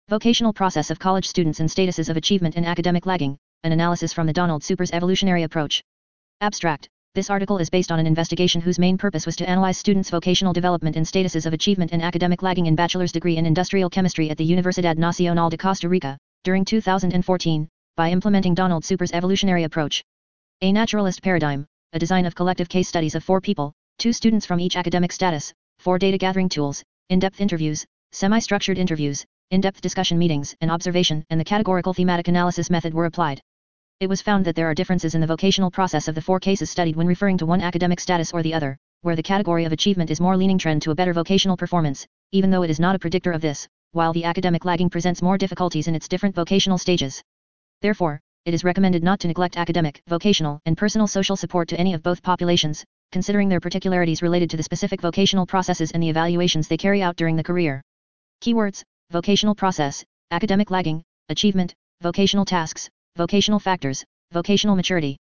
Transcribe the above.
Vocational process of college students and statuses of achievement and academic lagging, an analysis from the Donald Supers evolutionary approach. Abstract. This article is based on an investigation whose main purpose was to analyze students' vocational development and statuses of achievement and academic lagging in bachelor's degree in industrial chemistry at the Universidad Nacional de Costa Rica, during 2014, by implementing Donald Supers evolutionary approach. A naturalist paradigm, a design of collective case studies of 4 people, 2 students from each academic status, 4 data gathering tools, in-depth interviews, semi-structured interviews, in-depth discussion meetings and observation and the categorical thematic analysis method were applied. It was found that there are differences in the vocational process of the 4 cases studied when referring to one academic status or the other, where the category of achievement is more leaning trend to a better vocational performance, even though it is not a predictor of this, while the academic lagging presents more difficulties in its different vocational stages. Therefore, it is recommended not to neglect academic, vocational, and personal social support to any of both populations, considering their particularities related to the specific vocational processes and the evaluations they carry out during the career. Keywords: vocational process, academic lagging, achievement, vocational tasks, vocational factors, vocational maturity.